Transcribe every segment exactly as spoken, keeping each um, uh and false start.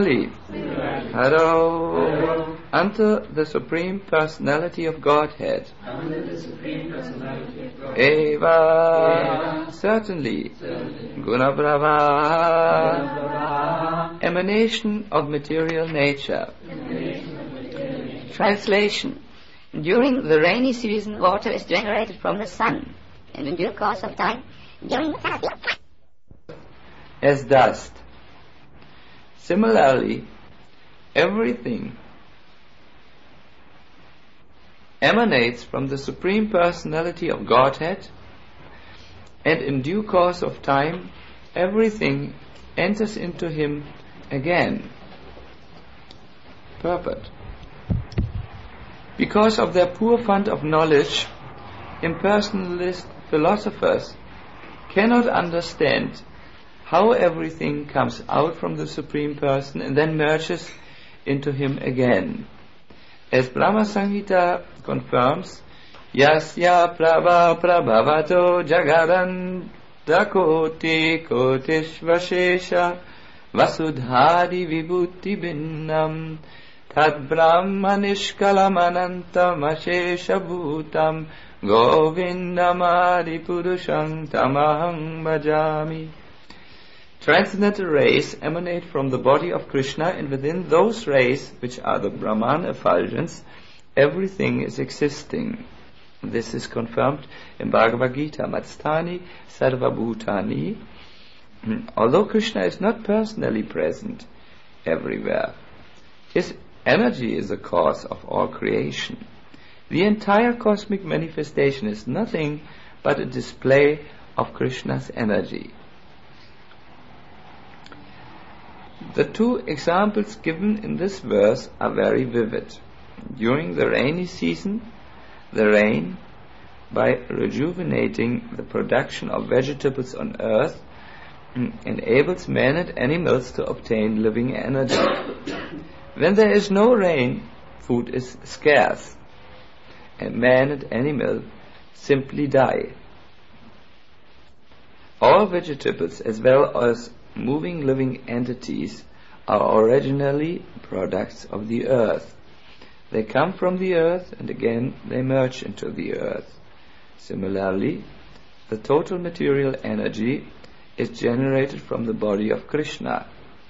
Haro, unto the Supreme Personality of Godhead. Eva, certainly. Gunabrava, emanation of material nature. Translation. During the rainy season, water is generated from the sun, and in due course of time, during the summer, as dust. Similarly, everything emanates from the Supreme Personality of Godhead, and in due course of time, everything enters into Him again. Purport. Because of their poor fund of knowledge, impersonalist philosophers cannot understand how everything comes out from the Supreme Person and then merges into Him again. As Brahma Samhita confirms, Yasya prabha prabhavato jagaran dakoti kotishvashesha vasudhari vibhuti binnam tad brahma nishkalamanantam ashesha bhutam govindamadi purusham tamaham bhajami. Transcendental rays emanate from the body of Krishna, and within those rays, which are the Brahman effulgence, everything is existing. This is confirmed in Bhagavad Gita, Matstani Sarvabhutani. Although Krishna is not personally present everywhere, His energy is the cause of all creation. The entire cosmic manifestation is nothing but a display of Krishna's energy. The two examples given in this verse are very vivid. During the rainy season, the rain, by rejuvenating the production of vegetables on earth, enables men and animals to obtain living energy. When there is no rain, food is scarce, and man and animal simply die. All vegetables, as well as moving living entities, are originally products of the earth. They come from the earth and again they merge into the earth. Similarly, the total material energy is generated from the body of Krishna.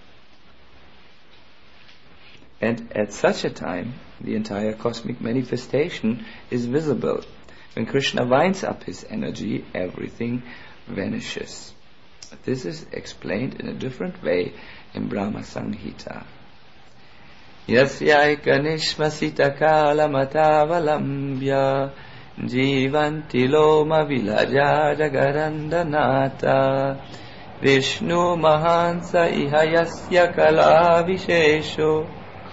And at such a time, the entire cosmic manifestation is visible. When Krishna winds up his energy, everything vanishes. This is explained in a different way in Brahma Samhita. Yasyaika nishmasita kala matavalambya jivanti loma vilaja jagarandanata Vishnu mahansa iha yasya kala vishesho.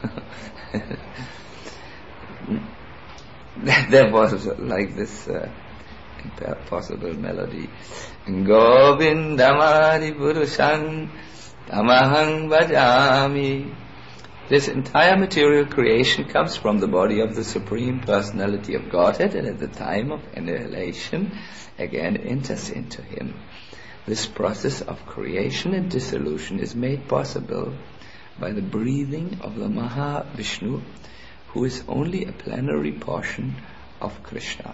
There was like this uh, possible melody. Govindamadi purusham tamahang bhajami. This entire material creation comes from the body of the Supreme Personality of Godhead, and at the time of annihilation again enters into Him. This process of creation and dissolution is made possible by the breathing of the Mahavishnu, who is only a plenary portion of Krishna.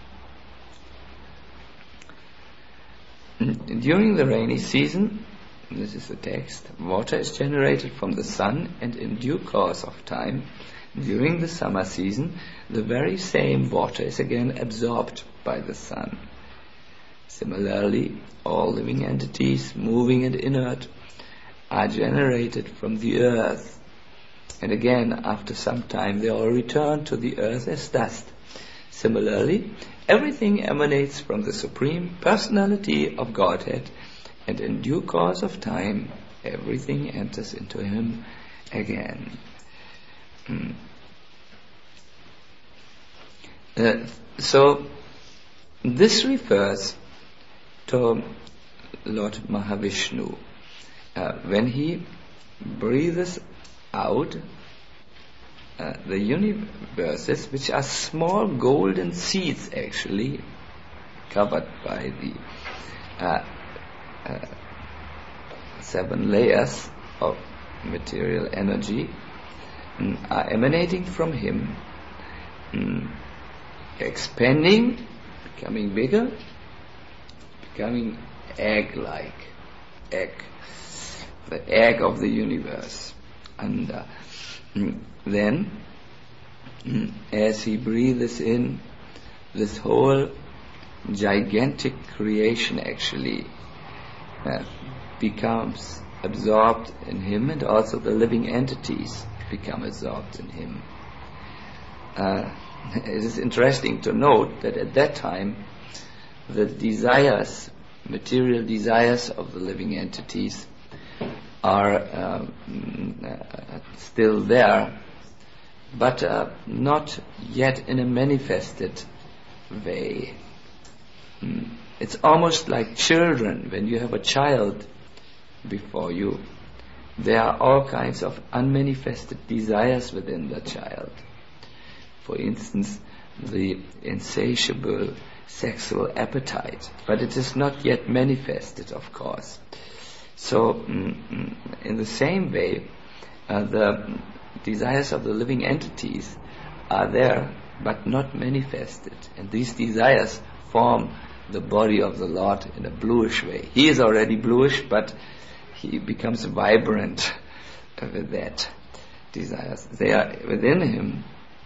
During the rainy season, this is the text, water is generated from the sun, and in due course of time, during the summer season, the very same water is again absorbed by the sun. Similarly, all living entities, moving and inert, are generated from the earth, and again, after some time, they all return to the earth as dust. Similarly, everything emanates from the Supreme Personality of Godhead, and in due course of time, everything enters into Him again. Mm. Uh, so, this refers to Lord Mahavishnu. Uh, when He breathes out uh, the universes, which are small golden seeds actually, covered by the uh, uh, seven layers of material energy mm, are emanating from him, mm, expanding, becoming bigger, becoming egg-like, egg, the egg of the universe. And uh, mm, then, mm, as he breathes in, this whole gigantic creation actually uh, becomes absorbed in him, and also the living entities become absorbed in him. Uh, it is interesting to note that at that time the desires, material desires of the living entities are um, uh, still there, but uh, not yet in a manifested way. Mm. It's almost like children. When you have a child before you, there are all kinds of unmanifested desires within the child. For instance, the insatiable sexual appetite, but it is not yet manifested, of course. So, mm, in the same way, uh, the desires of the living entities are there, but not manifested. And these desires form the body of the Lord in a bluish way. He is already bluish, but he becomes vibrant with that desires. They are within him.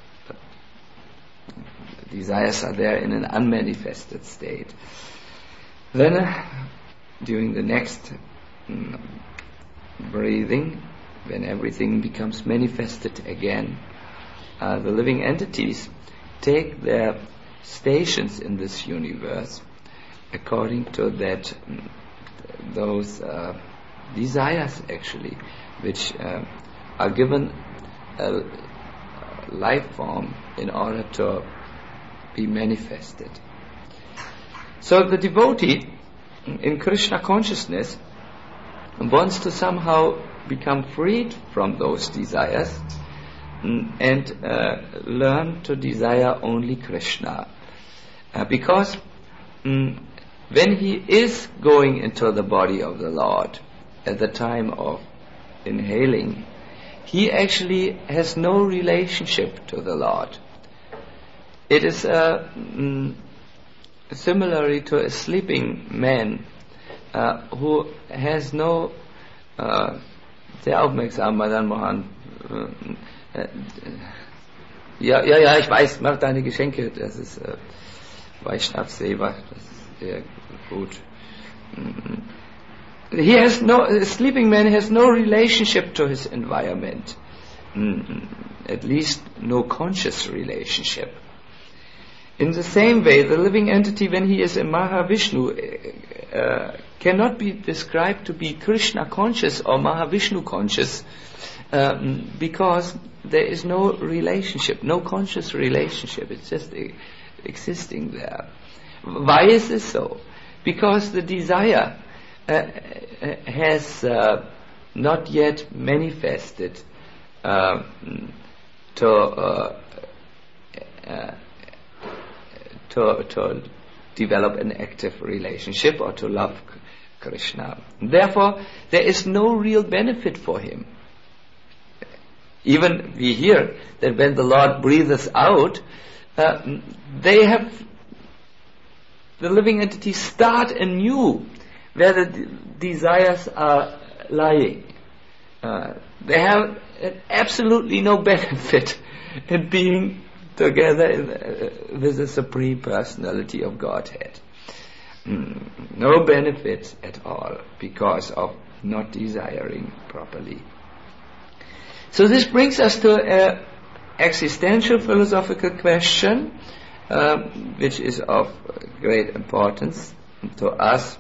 The desires are there in an unmanifested state. Then, uh, during the next mm, breathing, when everything becomes manifested again, uh, the living entities take their stations in this universe according to that mm, those uh, desires actually, which uh, are given a life form in order to be manifested. So the devotee in Krishna consciousness wants to somehow become freed from those desires mm, and uh, learn to desire only Krishna. Uh, because mm, when he is going into the body of the Lord at the time of inhaling, he actually has no relationship to the Lord. It is uh, mm, similarly to a sleeping man uh, who has no uh, sehr aufmerksam, Madan Mohan. Äh, ja, ja, ja, ich weiß, mach deine Geschenke, das ist äh, Vaishnav Seva, das ist sehr gut. Mm. He has no, a sleeping man has no relationship to his environment, mm, at least no conscious relationship. In the same way, the living entity, when he is a Mahavishnu, uh, cannot be described to be Krishna conscious or Mahavishnu conscious, um, because there is no relationship, no conscious relationship. It's just uh, existing there. Why is this so? Because the desire uh, has uh, not yet manifested uh, to uh, uh, to to develop an active relationship or to love Krishna. Therefore, there is no real benefit for him. Even we hear that when the Lord breathes out, uh, they have, the living entities start anew where the d- desires are lying. Uh, they have absolutely no benefit in being together in, uh, with the Supreme Personality of Godhead. Mm, no benefit at all because of not desiring properly. So this brings us to an existential philosophical question, uh, which is of great importance to us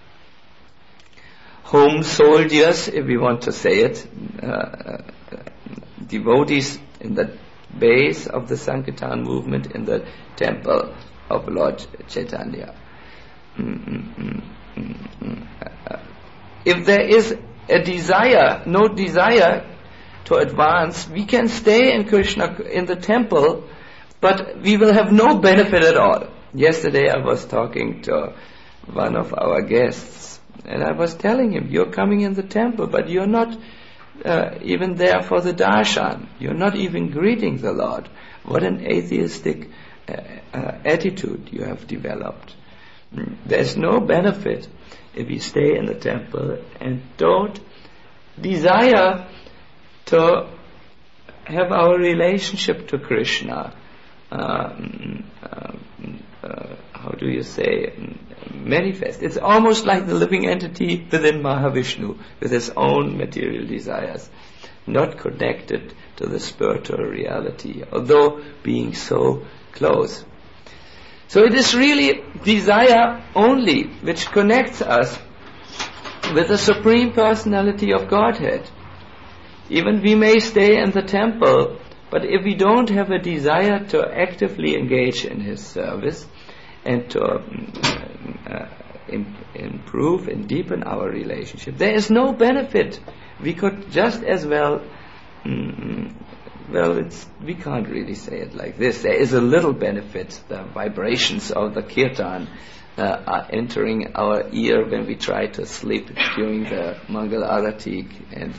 home soldiers, if we want to say it, uh, uh, devotees in the base of the Sankirtan movement in the temple of Lord Chaitanya. Mm-mm-mm, mm-mm. Uh, if there is a desire, no desire to advance, we can stay in Krishna, in the temple, but we will have no benefit at all. Yesterday I was talking to one of our guests, and I was telling him, you're coming in the temple, but you're not uh, even there for the darshan. You're not even greeting the Lord. What an atheistic uh, uh, attitude you have developed. Mm. There's no benefit if we stay in the temple and don't desire to have our relationship to Krishna, um, uh, uh, how do you say, manifest. It's almost like the living entity within Mahavishnu, with his own material desires, not connected to the spiritual reality, although being so close. So it is really desire only which connects us with the Supreme Personality of Godhead. Even we may stay in the temple, but if we don't have a desire to actively engage in His service and to uh, im- improve and deepen our relationship, there is no benefit. We could just as well, mm, well, it's, we can't really say it like this. There is a little benefit. The vibrations of the kirtan uh, are entering our ear when we try to sleep during the Mangal Arati, and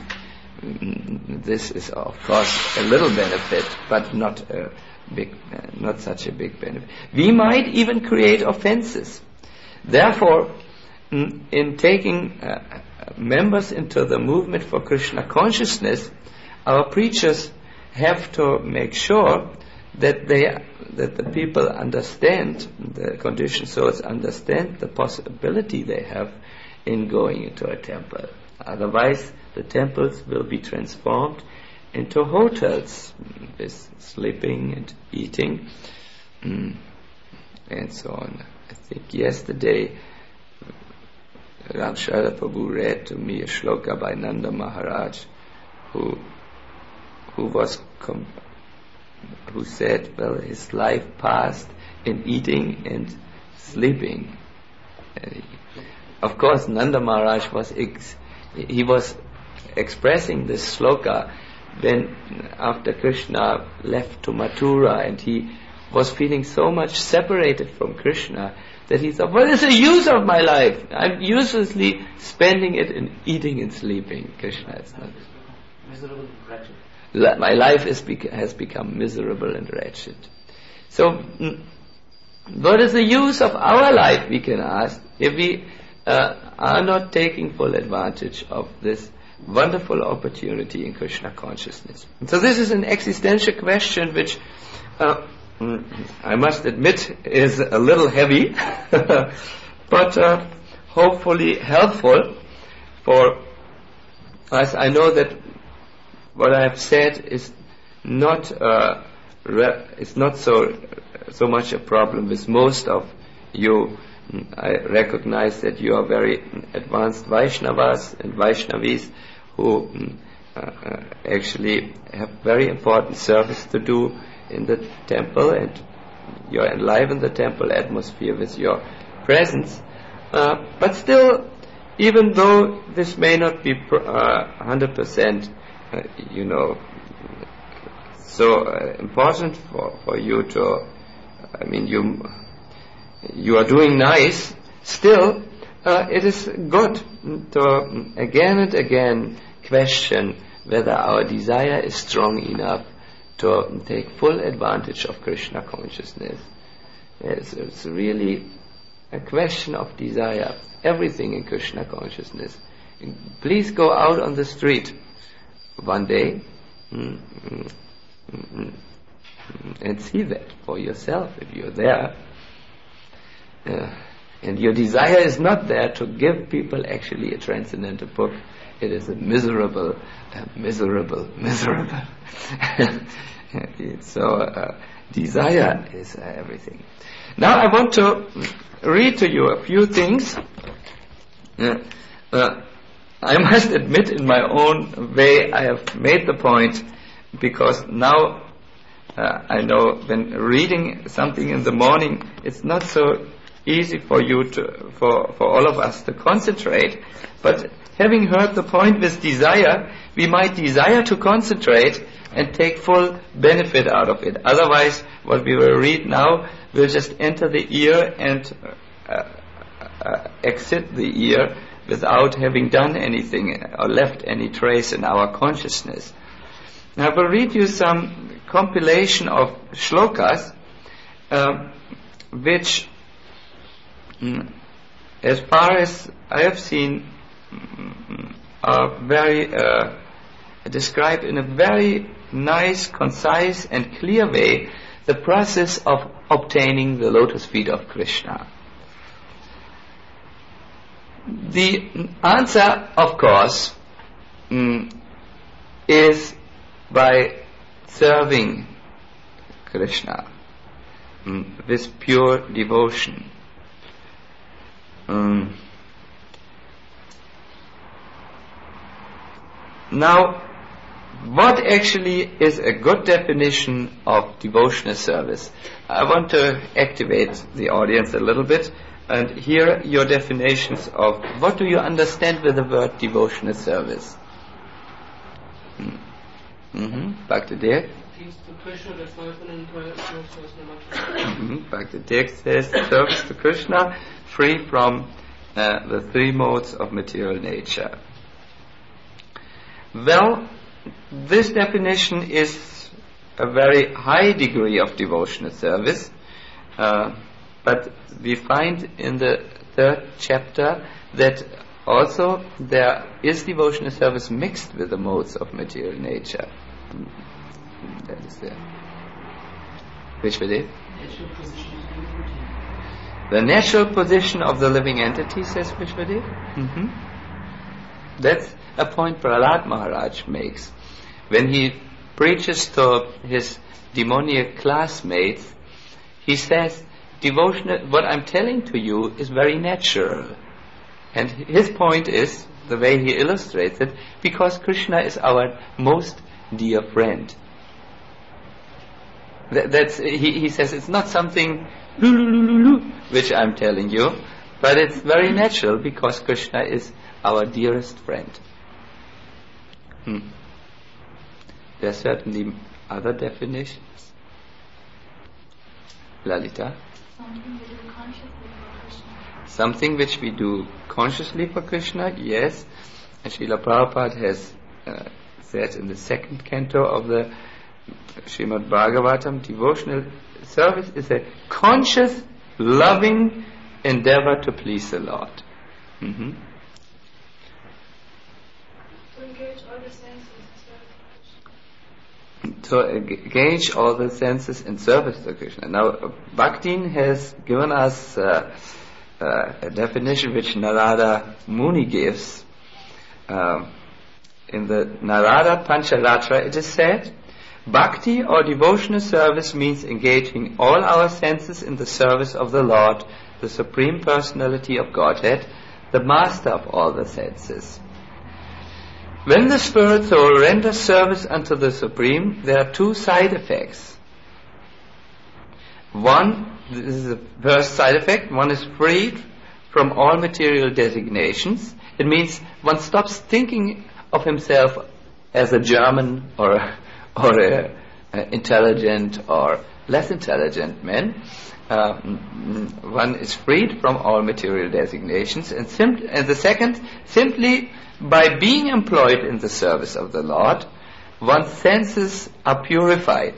this is of course a little benefit, but not a big, uh, not such a big benefit. We might even create offenses. Therefore, mm, in taking uh, members into the movement for Krishna consciousness, our preachers have to make sure that they, that the people understand, the conditioned souls understand the possibility they have in going into a temple. Otherwise, the temples will be transformed into hotels with sleeping and eating mm, and so on. I think yesterday Ram Sharda Prabhu read to me a shloka by Nanda Maharaj, who who was com- who said, well, his life passed in eating and sleeping. Uh, of course, Nanda Maharaj was ex- he was expressing this shloka when after Krishna left to Mathura, and he was feeling so much separated from Krishna that he thought, what is the use of my life? I'm uselessly spending it in eating and sleeping. Krishna is not. Miserable and wretched. La- my life is bec- has become miserable and wretched. So, mm, what is the use of our life, we can ask, if we uh, are not taking full advantage of this wonderful opportunity in Krishna consciousness? And so this is an existential question which uh, I must admit is a little heavy, but uh, hopefully helpful for us. I know that what I have said is not uh, re- is not so so much a problem with most of you. I recognize that you are very advanced Vaishnavas and Vaishnavis who uh, uh, actually have very important service to do in the temple, and you enliven the temple atmosphere with your presence. Uh, but still, even though this may not be pr- uh, one hundred percent, uh, you know, so uh, important for, for you to, I mean, you you are doing nice, still uh, it is good to again and again question whether our desire is strong enough to take full advantage of Krishna consciousness. It's, it's really a question of desire. Everything in Krishna consciousness. Please go out on the street one day mm, mm, mm, and see that for yourself if you're there. Uh, and your desire is not there to give people actually a transcendental book. It is a miserable, uh, miserable, miserable. So uh, desire is uh, everything. Now I want to read to you a few things. Uh, uh, I must admit, in my own way, I have made the point, because now uh, I know when reading something in the morning, it's not so easy for you to, for, for all of us to concentrate. But having heard the point with desire, we might desire to concentrate and take full benefit out of it. Otherwise, what we will read now will just enter the ear and uh, uh, exit the ear without having done anything or left any trace in our consciousness. Now I will read you some compilation of shlokas uh, which, mm, as far as I have seen, mm, are very uh, describe in a very nice, concise and clear way the process of obtaining the lotus feet of Krishna. The answer, of course, mm, is by serving Krishna mm, with pure devotion. Um, now, what actually is a good definition of devotional service? I want to activate the audience a little bit and hear your definitions of what do you understand with the word devotional service. Mm. Mm-hmm. Bhakti Dirk. Mm-hmm. Bhakti Dirk says service to Krishna free from uh, the three modes of material nature. Well, this definition is a very high degree of devotional service, uh, but we find in the third chapter that also there is devotional service mixed with the modes of material nature. That is there. Which will it? The natural position of the living entity, says Vishwadev. Mm-hmm. That's a point Prahlad Maharaj makes. When he preaches to his demoniac classmates, he says, devotional, what I'm telling to you is very natural. And his point is, the way he illustrates it, because Krishna is our most dear friend. That, that's, he, he says it's not something which I'm telling you, but it's very natural because Krishna is our dearest friend. Hmm. There are certainly other definitions. Lalita? Something which we do consciously for Krishna, yes. And Srila Prabhupada has uh, said in the second canto of the Srimad Bhagavatam, devotional service is a conscious, loving endeavor to please the Lord. Mm-hmm. To engage all the senses in service. To engage all the senses in service to Krishna. Now, Bhaktin has given us uh, uh, a definition which Narada Muni gives. Uh, in the Narada Pancharatra it is said, Bhakti or devotional service means engaging all our senses in the service of the Lord, the Supreme Personality of Godhead, the Master of all the senses. When the spirit soul renders service unto the Supreme, there are two side effects. One, this is the first side effect, one is freed from all material designations. It means one stops thinking of himself as a German or a, or a, a intelligent or less intelligent man. Uh, one is freed from all material designations, and, sim- and the second, simply by being employed in the service of the Lord, one's senses are purified.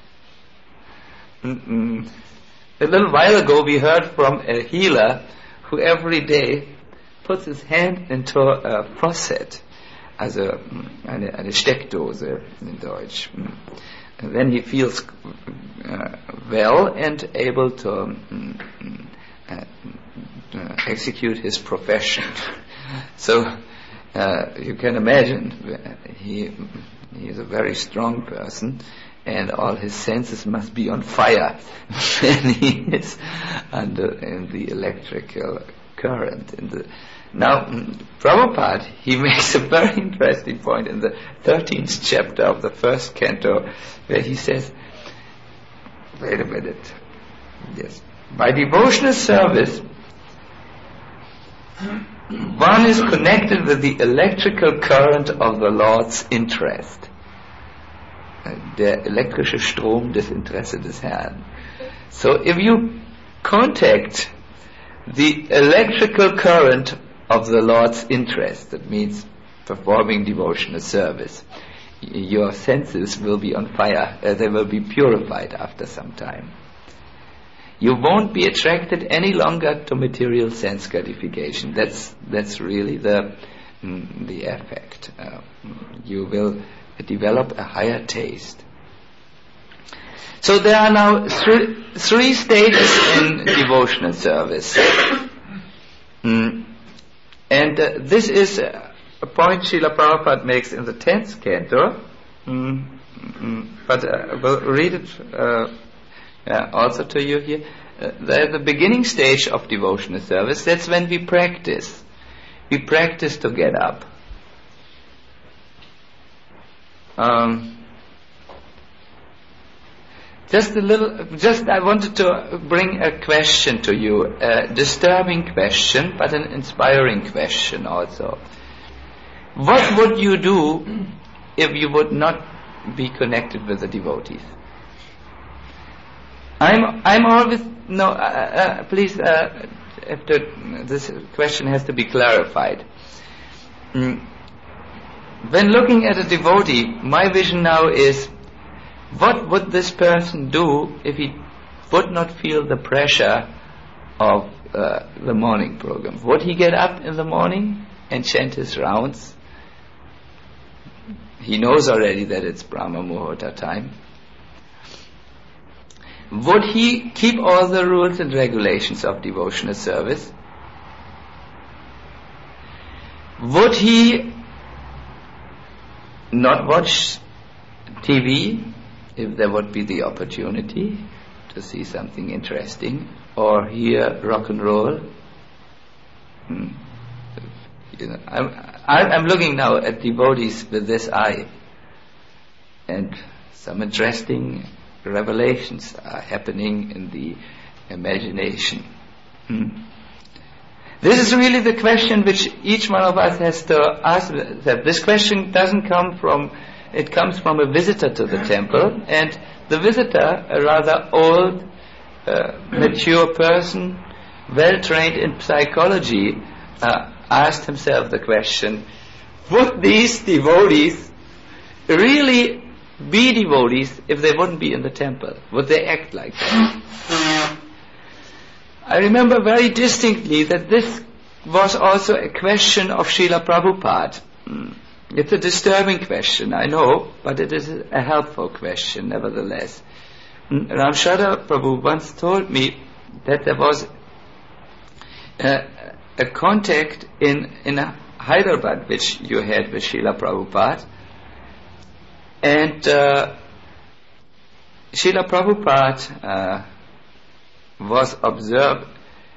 Mm-mm. A little while ago we heard from a healer who every day puts his hand into a Prosset, also eine, eine Steckdose in Deutsch. And then he feels uh, well and able to um, uh, uh, execute his profession. So uh, you can imagine he he is a very strong person, and all his senses must be on fire when he is under in the electrical current. In the now, Prabhupada, he makes a very interesting point in the thirteenth chapter of the first canto, where he says, wait a minute, yes, by devotional service, one is connected with the electrical current of the Lord's interest. Der elektrische Strom des Interesse des Herrn. So if you contact the electrical current of the Lord's interest. That means performing devotional service. Y- your senses will be on fire. Uh, they will be purified after some time. You won't be attracted any longer to material sense gratification. That's that's really the mm, the effect. Uh, you will develop a higher taste. So there are now three, three stages in devotional service. Mm. And uh, this is uh, a point Srila Prabhupada makes in the tenth canto. Mm. Mm. But uh, we'll read it uh, uh, also to you here. Uh, the, the beginning stage of devotional service, that's when we practice. We practice to get up. Um, Just a little, just I wanted to bring a question to you, a disturbing question, but an inspiring question also. What would you do if you would not be connected with the devotees? I'm, I'm always, no, uh, uh, please, uh, after, this question has to be clarified. Mm. When looking at a devotee, my vision now is, what would this person do if he would not feel the pressure of uh, the morning program? Would he get up in the morning and chant his rounds? He knows already that it's Brahma Muhurta time. Would he keep all the rules and regulations of devotional service? Would he not watch T V if there would be the opportunity to see something interesting, or hear rock and roll? Hmm. You know, I'm, I'm looking now at devotees with this eye, and some interesting revelations are happening in the imagination. Hmm. This is really the question which each one of us has to ask. That this question doesn't come from, it comes from a visitor to the temple, and the visitor, a rather old, uh, mature person, well trained in psychology, uh, asked himself the question, would these devotees really be devotees if they wouldn't be in the temple? Would they act like that? I remember very distinctly that this was also a question of Srila Prabhupada. It's a disturbing question, I know, but it is a helpful question nevertheless. Ramchandra Prabhu once told me that there was a, a contact in, in Hyderabad which you had with Srila Prabhupada, and uh, Srila Prabhupada uh, was observed.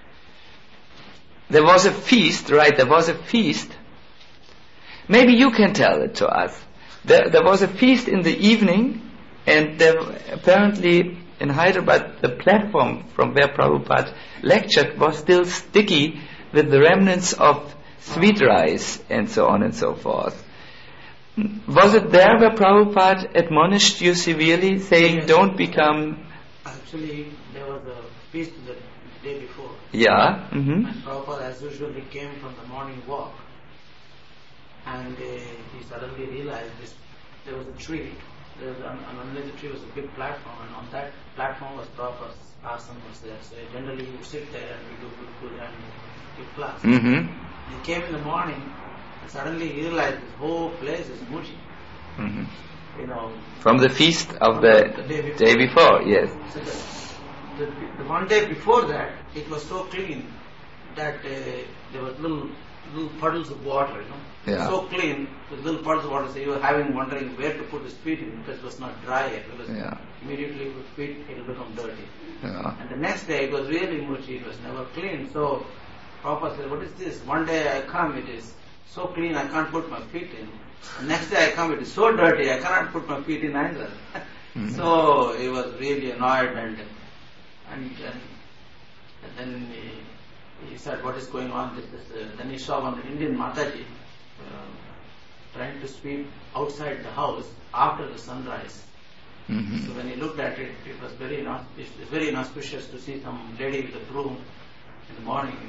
There was a feast, right? There was a feast. Maybe you can tell it to us. There, there was a feast in the evening, and there, apparently in Hyderabad, the platform from where Prabhupada lectured was still sticky with the remnants of sweet rice and so on and so forth. Was it there where Prabhupada admonished you severely, saying, yes, don't become... Actually, there was a feast the day before. Yeah. Mm-hmm. And Prabhupada, as usual, he came from the morning walk. And uh, he suddenly realized this, there was a tree. There was, and under the tree was a big platform, and on that platform was Prabhupada's asana was there. So generally he would sit there and we do good, good and give class. Mm-hmm. He came in the morning, and suddenly he realized this whole place is muchi. Mm-hmm. You know, from the feast of the, the day, before. day before, yes. So the, the, the one day before that, it was so clean that uh, there were little little puddles of water, you know. Yeah. So clean, with little puddles of water, so you were having wondering where to put his feet in because it was not dry yet. Because yeah. immediately with feet it will become dirty. Yeah. And the next day it was really muchi, it was never clean. So Prabhupada said, what is this? One day I come, it is so clean I can't put my feet in. The next day I come, it is so dirty I cannot put my feet in either. Mm-hmm. So he was really annoyed, and and, and, and then he, he said, what is going on? This, this, uh, then he saw one Indian Mataji uh, trying to sweep outside the house after the sunrise. Mm-hmm. So when he looked at it, it was very inauspicious, very inauspicious to see some lady with a broom in the morning, you know.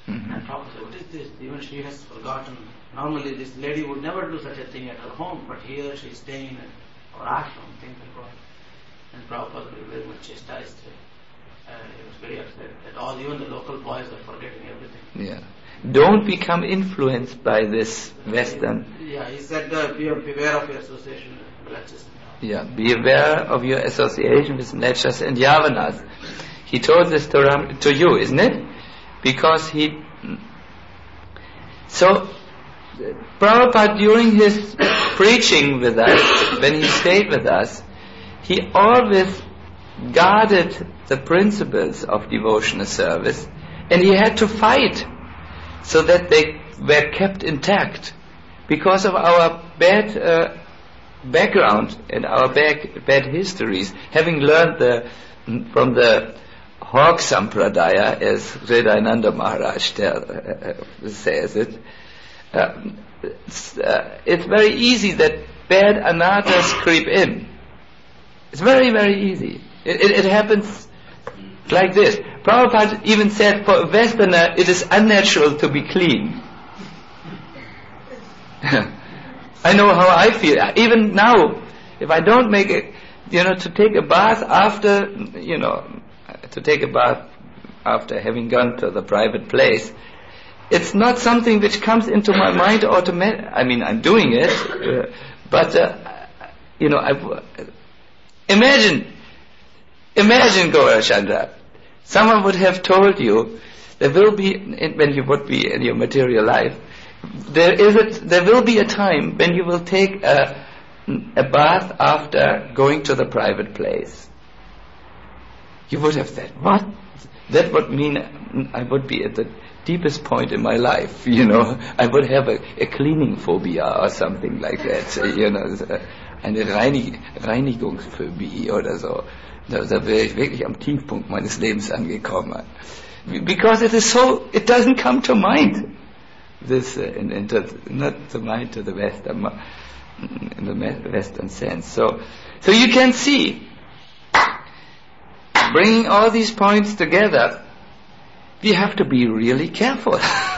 Mm-hmm. And Prabhupada said, what is this? Even she has forgotten. Normally this lady would never do such a thing at her home, but here she is staying in our ashram, things like that. And Prabhupada very much chastised her. Uh, he was very upset that all, even the local boys are forgetting everything. Yeah. Don't become influenced by this Western. Yeah, he said, uh, be beware of your association with Mlechas. Yeah, be aware of your association with Mlechas and Yavanas. He told this to, Ram, to you, isn't it? Because he... So, Prabhupada, during his preaching with us, when he stayed with us, he always guarded the principles of devotional service, and he had to fight so that they were kept intact because of our bad uh, background and our bad, bad histories, having learned the, from the Hawk Sampradaya, as Hridayananda Maharaj tell, uh, says it. Uh, it's, uh, it's very easy that bad anatas creep in. It's very, very easy. It, it, it happens like this. Prabhupada even said for a Westerner it is unnatural to be clean. I know how I feel. Even now, if I don't make a, you know, to take a bath after, you know, to take a bath after having gone to the private place, it's not something which comes into my mind automatically. I mean, I'm doing it, uh, but, uh, you know, I, imagine, imagine, Gaurachandra, someone would have told you, there will be, when you would be in your material life, there is a, there will be a time when you will take a, a bath after going to the private place. You would have said, what? That would mean I would be at the deepest point in my life, you know. I would have a, a cleaning phobia or something like that, you know, eine Reinig, Reinigungsphobie oder so. Da, da wäre ich wirklich am Tiefpunkt meines Lebens angekommen. Because it is so, it doesn't come to mind. This, uh, in, in to, not to mind to the Western, in the Western sense. So, so you can see, bringing all these points together, we have to be really careful.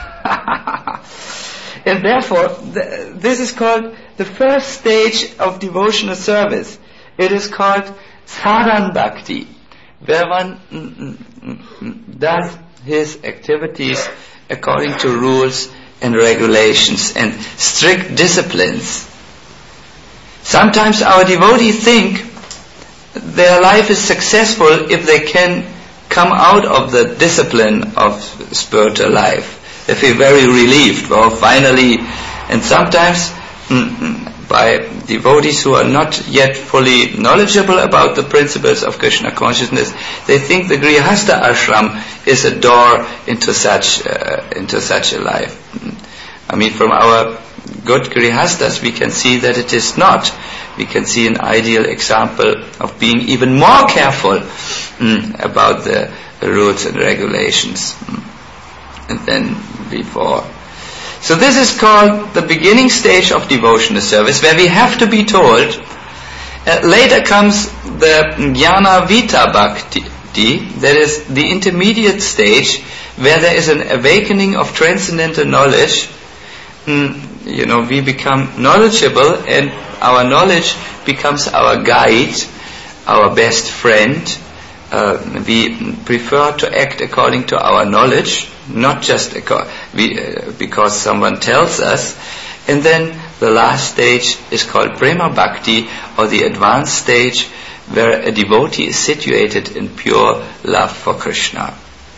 And therefore, the, this is called the first stage of devotional service. It is called sadhan bhakti, where one mm, mm, mm, does his activities according to rules and regulations and strict disciplines. Sometimes our devotees think their life is successful if they can come out of the discipline of spiritual life. They feel very relieved. Well, finally, and sometimes mm, by devotees who are not yet fully knowledgeable about the principles of Krishna consciousness, they think the Grihastha ashram is a door into such uh, into such a life. I mean, from our good Grihasthas, we can see that it is not. We can see an ideal example of being even more careful mm, about the, the rules and regulations mm, than before. So this is called the beginning stage of devotional service, where we have to be told. Uh, later comes the Jnana Vita Bhakti, that is the intermediate stage, where there is an awakening of transcendental knowledge. Mm, you know, we become knowledgeable, and our knowledge becomes our guide, our best friend. Uh, we prefer to act according to our knowledge, not just aco- we, uh, because someone tells us. And then the last stage is called Prema Bhakti, or the advanced stage, where a devotee is situated in pure love for Krishna.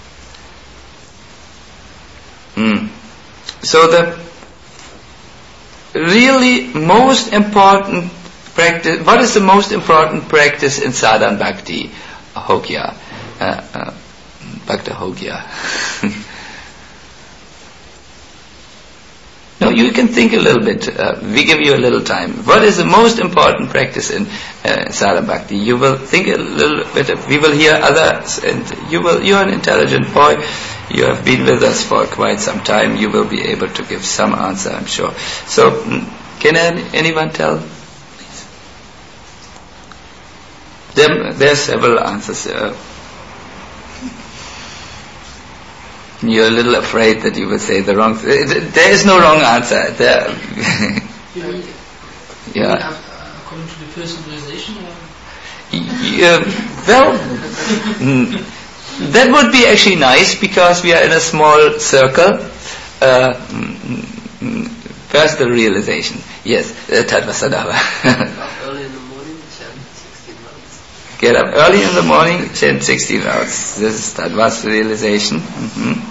Mm. So the really most important practice, what is the most important practice in sadhan bhakti? Hogya, uh, uh, Bhakta Hogya. No, you can think a little bit. Uh, we give you a little time. What is the most important practice in uh, sadhan bhakti? You will think a little bit. Of, we will hear others, and you will. You are an intelligent boy. You have been with us for quite some time. You will be able to give some answer, I'm sure. So, can anyone tell? Please. There, there are several answers. Uh, You're a little afraid that you will say the wrong th- there is no wrong answer. There You mean, yeah. you mean, uh, according to the personalization? Or? Yeah, well, mm, that would be actually nice because we are in a small circle. Uh, mm, mm, first the realization. Yes, uh, Tattva-Sadhava. Early in the morning, chant sixteen rounds. Get up early in the morning, chant sixteen rounds. This is Tattva's realization. Mm-hmm.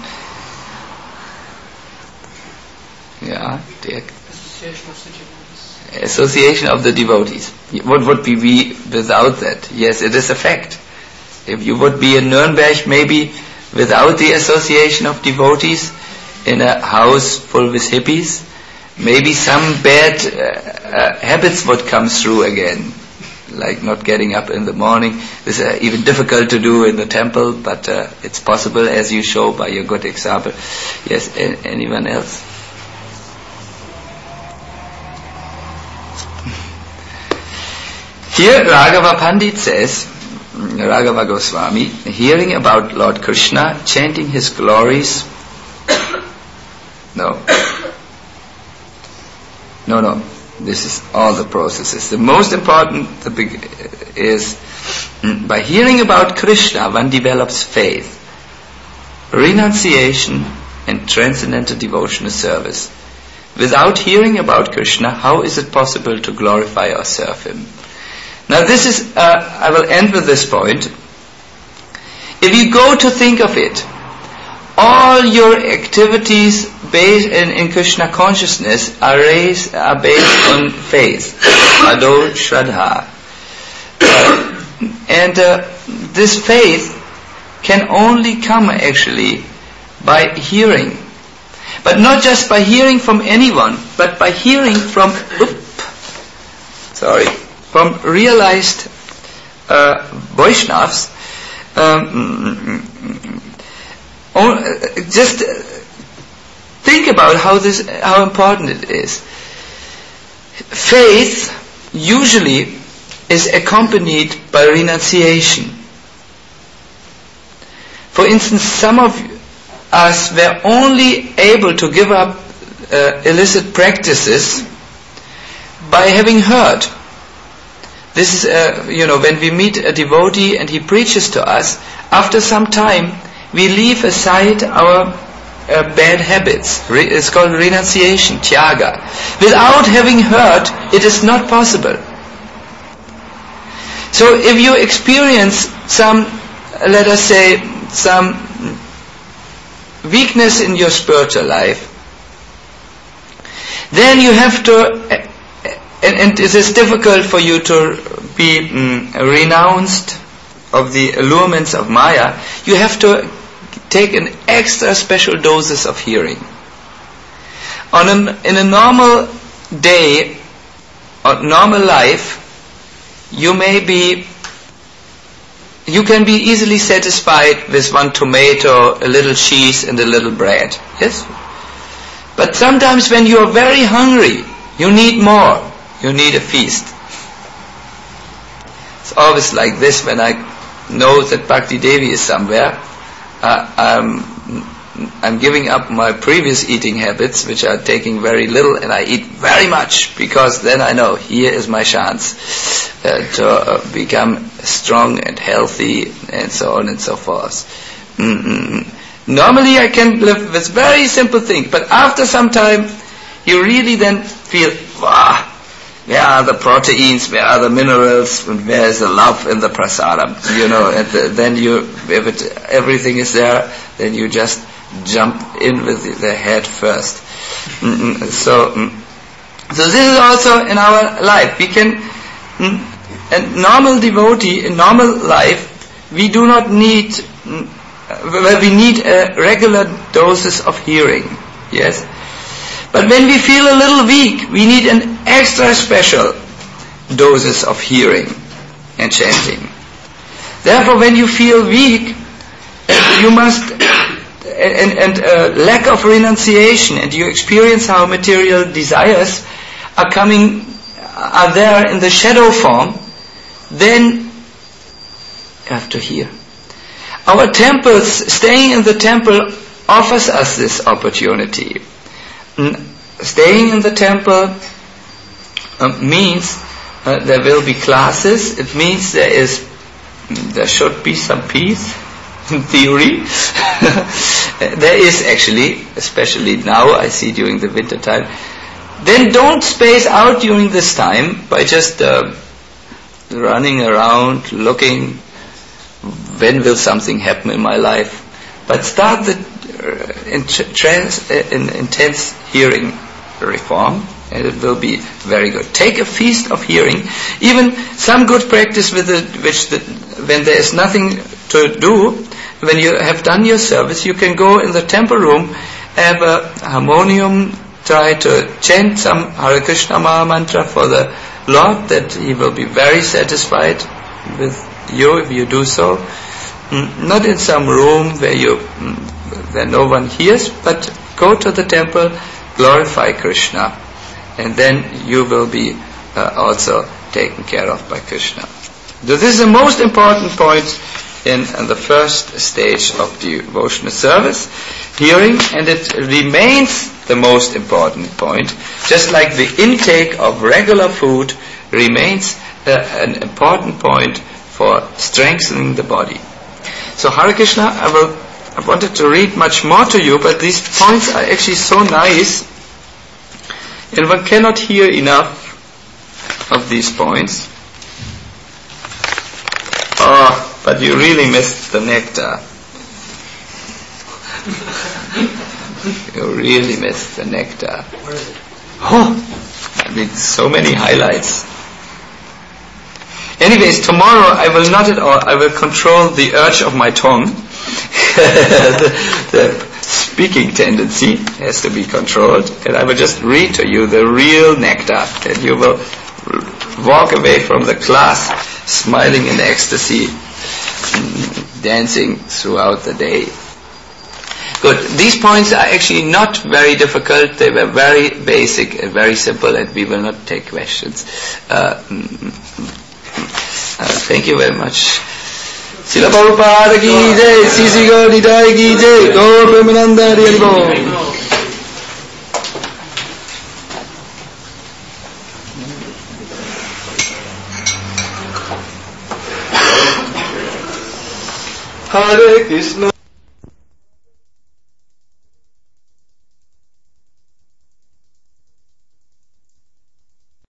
Yeah, Dirk. Association of such devotees. Association of the devotees. What would be we without that? Yes, it is a fact. If you would be in Nuremberg, maybe without the association of devotees, in a house full with hippies, maybe some bad uh, uh, habits would come through again, like not getting up in the morning. This is uh, even difficult to do in the temple, but uh, it's possible, as you show by your good example. Yes, a- anyone else? Here Raghava Pandit says, Raghava Goswami, hearing about Lord Krishna, chanting his glories, no, no, no, this is all the processes. The most important the big, is, mm, by hearing about Krishna, one develops faith, renunciation, and transcendental devotional service. Without hearing about Krishna, how is it possible to glorify or serve him? Now this is, uh, I will end with this point. If you go to think of it, all your activities based in, in Krishna consciousness are, raised, are based on faith, ado shraddha. Uh, and uh, this faith can only come actually by hearing. But not just by hearing from anyone, but by hearing from, oop, sorry, from realized uh, Vaishnavas. Um, just think about how this, how important it is. Faith usually is accompanied by renunciation. For instance, some of us were only able to give up uh, illicit practices by having heard. This is, uh, you know, when we meet a devotee and he preaches to us, after some time we leave aside our uh, bad habits. Re- it's called renunciation, tyaga. Without having heard, it is not possible. So if you experience some, let us say, some weakness in your spiritual life, then you have to, and, and it is difficult for you to be mm, renounced of the allurements of Maya, you have to take an extra special doses of hearing. On a, in a normal day, or normal life, you may be, you can be easily satisfied with one tomato, a little cheese and a little bread. Yes? But sometimes when you are very hungry, you need more. You need a feast. It's always like this when I know that Bhakti Devi is somewhere. Uh, I'm, I'm giving up my previous eating habits, which are taking very little, and I eat very much, because then I know here is my chance uh, to uh, become strong and healthy, and so on and so forth. Mm-mm. Normally I can live with very simple things, but after some time you really then feel, wow, where are the proteins, where are the minerals, and where is the love in the prasadam? You know, and the, then you, if it, everything is there, then you just jump in with the, the head first. Mm-mm. So, mm. so this is also in our life. We can, mm, a normal devotee, in normal life, we do not need, mm, well, we need a regular doses of hearing. Yes? But when we feel a little weak, we need an extra special doses of hearing and chanting. Therefore, when you feel weak, you must, and, and uh, lack of renunciation, and you experience how material desires are coming, are there in the shadow form, then you have to hear. Our temples, staying in the temple offers us this opportunity. Mm, staying in the temple uh, means uh, there will be classes. It means there is, there should be some peace, in theory. There is actually, especially now, I see during the winter time. Then don't space out during this time by just uh, running around, looking, when will something happen in my life? But start the uh, in trans, uh, in intense hearing reform, and it will be very good. Take a feast of hearing. Even some good practice with the, which the, when there is nothing to do, when you have done your service, you can go in the temple room, have a harmonium, try to chant some Hare Krishna Maha Mantra for the Lord, that He will be very satisfied with you if you do so. Mm, not in some room where you mm, where no one hears, but go to the temple, glorify Krishna, and then you will be uh, also taken care of by Krishna. So this is the most important point in, in the first stage of devotional service, hearing, and it remains the most important point, just like the intake of regular food remains uh, an important point for strengthening the body. So Hare Krishna, I will I wanted to read much more to you, but these points are actually so nice, and one cannot hear enough of these points. Oh, but you really missed the nectar. You really missed the nectar. Where is it? Oh, I mean, so many highlights. Anyways, tomorrow I will not at all, I will control the urge of my tongue. the, the speaking tendency has to be controlled, and I will just read to you the real nectar, and you will walk away from the class smiling in ecstasy, dancing throughout the day. Good. These points are actually not very difficult. They were very basic and very simple, and we will not take questions. Uh, uh, thank you very much. Srila Prabhupada ki jai, Sri Sri Gaur Nitai ki jai, Gaur Premananda Hari Bol. Hare Krishna.